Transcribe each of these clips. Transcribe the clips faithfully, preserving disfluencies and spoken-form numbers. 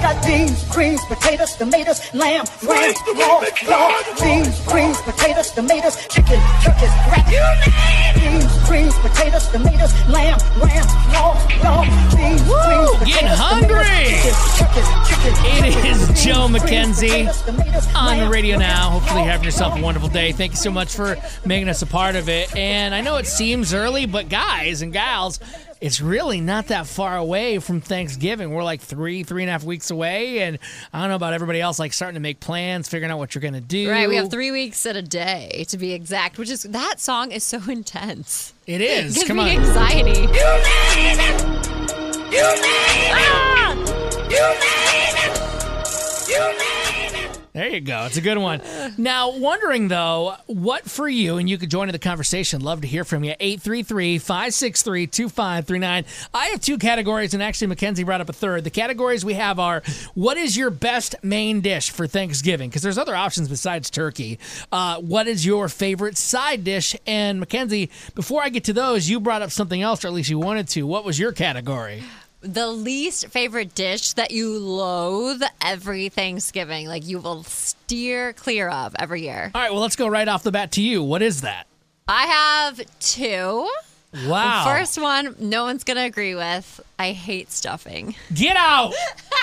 got beans, greens, potatoes, tomatoes, lamb, ram, raw, raw, beans, greens, potatoes, tomatoes, chicken, turkeys, rat, you name beans, greens, potatoes, tomatoes, lamb, ram, raw, raw, beans, greens, potatoes, getting hungry. It is Joe McKenzie on the radio now. Hopefully you're having yourself a wonderful day. Thank you so much for making us a part of it. And I know it seems early, but guys and gals, it's really not that far away from Thanksgiving. We're like three, three and a half weeks away. And I don't know about everybody else, like starting to make plans, figuring out what you're going to do. Right, we have three weeks and a day to be exact, which is, that song is so intense. It is. Gives Come me on. anxiety. You name it! You name it! Ah! You name it! You name it! There you go. It's a good one. Now, wondering, though, what for you, and you could join in the conversation. Love to hear from you. eight three three, five six three, two five three nine. I have two categories, and actually Mackenzie brought up a third. The categories we have are, what is your best main dish for Thanksgiving? Because there's other options besides turkey. Uh, what is your favorite side dish? And Mackenzie, before I get to those, you brought up something else, or at least you wanted to. What was your category? The least favorite dish that you loathe every Thanksgiving, like you will steer clear of every year. All right, well, let's go right off the bat to you. What is that? I have two. Wow. First one, no one's going to agree with. I hate stuffing. Get out!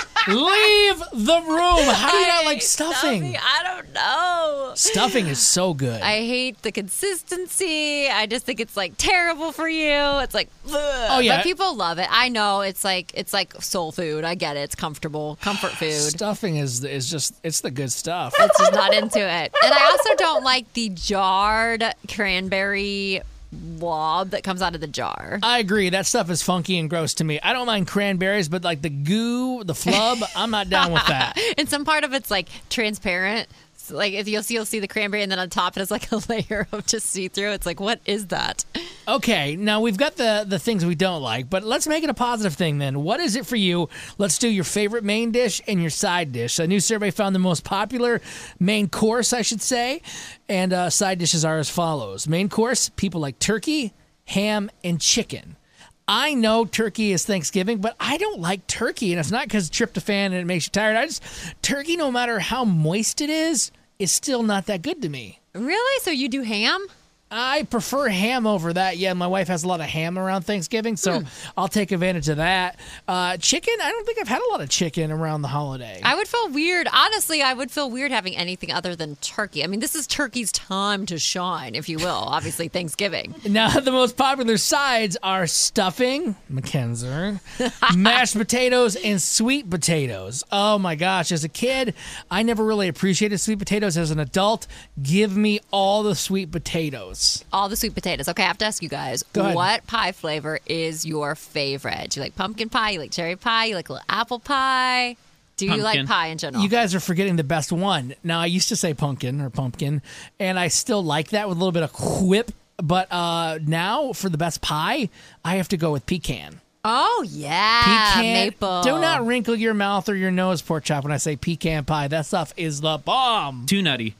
Leave the room! How do you not like stuffing? stuffing? I don't know. Stuffing is so good. I hate the consistency. I just think it's like terrible for you. It's like, ugh. Oh, yeah. But people love it. I know it's like it's like soul food. I get it. It's comfortable, comfort food. Stuffing is is just it's the good stuff. It's just not into it. And I also don't like the jarred cranberry blob that comes out of the jar. I agree. That stuff is funky and gross to me. I don't mind cranberries, but like the goo, the flub, I'm not down with that. And some part of it's like transparent. So like if you'll see, you'll see the cranberry, and then on top it has like a layer of just see-through. It's like, what is that? Okay, now we've got the the things we don't like, but let's make it a positive thing then. What is it for you? Let's do your favorite main dish and your side dish. A new survey found the most popular main course, I should say, and uh, side dishes are as follows. Main course, people like turkey, ham, and chicken. I know turkey is Thanksgiving, but I don't like turkey, and it's not because tryptophan and it makes you tired. I just turkey, no matter how moist it is, is still not that good to me. Really? So you do ham? I prefer ham over that. Yeah, my wife has a lot of ham around Thanksgiving, so hmm. I'll take advantage of that. Uh, chicken, I don't think I've had a lot of chicken around the holiday. I would feel weird. Honestly, I would feel weird having anything other than turkey. I mean, this is turkey's time to shine, if you will. Obviously, Thanksgiving. Now, the most popular sides are stuffing, Mackenzie, mashed potatoes, and sweet potatoes. Oh, my gosh. As a kid, I never really appreciated sweet potatoes. As an adult, give me all the sweet potatoes. All the sweet potatoes. Okay, I have to ask you guys, what pie flavor is your favorite? Do you like pumpkin pie? You like cherry pie? You like a little apple pie? Do you Pumpkin. like pie in general? You guys are forgetting the best one. Now, I used to say pumpkin or pumpkin, and I still like that with a little bit of whip. But uh, now, for the best pie, I have to go with pecan. Oh, yeah. Pecan. Maple. Do not wrinkle your mouth or your nose, pork chop, when I say pecan pie. That stuff is the bomb. Too nutty.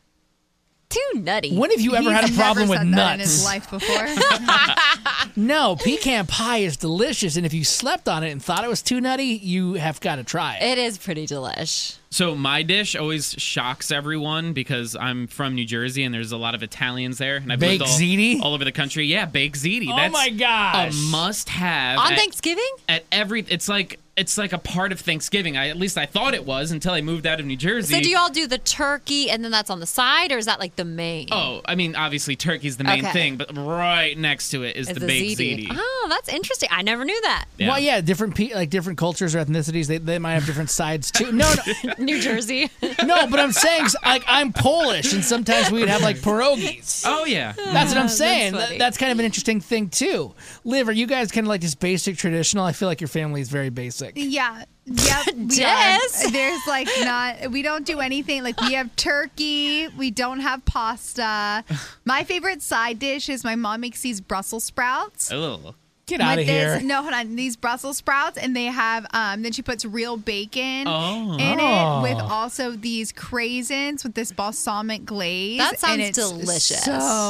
Too nutty. When have you ever He's had a problem never with said nuts? that in his life before. No, pecan pie is delicious, and if you slept on it and thought it was too nutty, you have got to try it. It is pretty delish. So my dish always shocks everyone because I'm from New Jersey and there's a lot of Italians there. And I've Baked lived all, ziti? all over the country. Yeah, baked ziti. Oh That's my gosh. a must-have. On at, Thanksgiving? At every, it's like it's like a part of Thanksgiving. I, at least I thought it was until I moved out of New Jersey. So do you all do the turkey and then that's on the side, or is that like the main? Oh, I mean, obviously turkey's the main Okay. thing, but right next to it is It's the baked ziti. ziti. Oh, that's interesting. I never knew that. Yeah. Well, yeah, different pe- like different cultures or ethnicities, they, they might have different sides too. No, no, New Jersey. no, but I'm saying, like, I'm Polish, and sometimes we would have like pierogies. Oh yeah. That's what I'm saying. That's Th- funny. That's kind of an interesting thing too. Liv, are you guys kind of like just basic traditional? I feel like your family is very basic. Yeah. Yep. we Jess? are. There's like not, we don't do anything. Like we have turkey. We don't have pasta. My favorite side dish is my mom makes these Brussels sprouts. Oh. Get out of With this- here. No, hold on. These Brussels sprouts, and they have, um, then she puts real bacon Oh. in Oh. it with also these craisins with this balsamic glaze. That sounds and it's delicious. So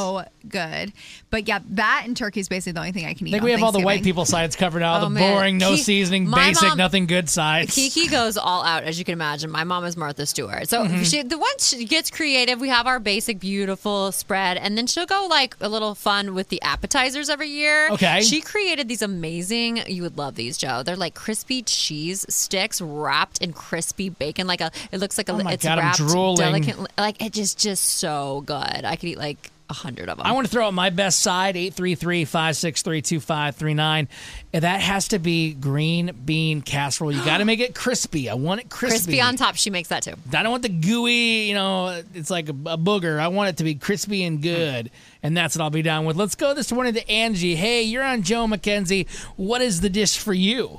good. But yeah, that and turkey is basically the only thing I can eat. I think on we have all the white Thanksgiving. people sides covered now. Oh, the man. boring, no Ki- seasoning, my basic, mom- nothing good sides. Kiki goes all out, as you can imagine. My mom is Martha Stewart. So Mm-hmm. she, the one she gets creative, we have our basic, beautiful spread, and then she'll go like a little fun with the appetizers every year. Okay. She created these amazing, you would love these, Joe. They're like crispy cheese sticks wrapped in crispy bacon. Like a, it looks like a, Oh my it's God, I'm wrapped drooling. delicate. Like it just, just so good. I could eat like a hundred of them. I want to throw out my best side, eight three three, five six three, two five three nine. And that has to be green bean casserole. You got to make it crispy. I want it crispy. Crispy on top. She makes that too. I don't want the gooey, you know, it's like a, a booger. I want it to be crispy and good. And that's what I'll be down with. Let's go this morning to Angie. Hey, you're on Joe McKenzie. What is the dish for you?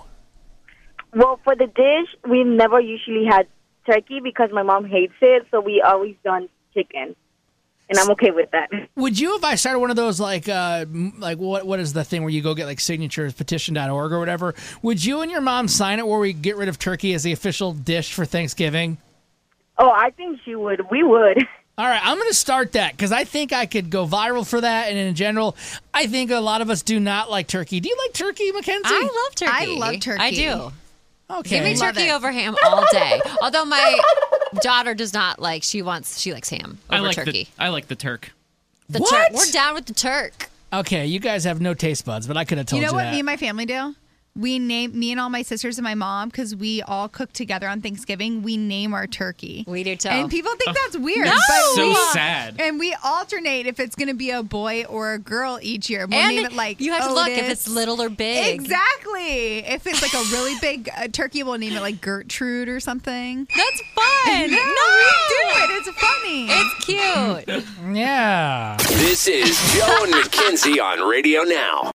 Well, for the dish, we never usually had turkey because my mom hates it, so we always done chicken. And I'm okay with that. Would you, if I started one of those, like, uh, m- like what what is the thing where you go get, like, signatures, petition dot org or whatever, would you and your mom sign it where we get rid of turkey as the official dish for Thanksgiving? Oh, I think she would. We would. All right, I'm going to start that because I think I could go viral for that. And in general, I think a lot of us do not like turkey. Do you like turkey, Mackenzie? I love turkey. I love turkey. I do. Okay. Give me Love turkey it. over ham all day. Although my daughter does not like, she wants, she likes ham over I like turkey. the I like the Turk. The What? Turk. We're down with the Turk. Okay, you guys have no taste buds, but I could have told You you, know what that. me and my family do? We name me and all my sisters and my mom because we all cook together on Thanksgiving. We name our turkey. We do too. And people think that's weird. No! but So we- sad. And we alternate if it's going to be a boy or a girl each year. We'll And name it like you have to look if Otis. it's little or big. Exactly. If it's like a really big uh, turkey, we'll name it like Gertrude or something. That's fun. No, no, we do it. It's funny. It's cute. Yeah. This is Joe and Mackenzie on Radio Now.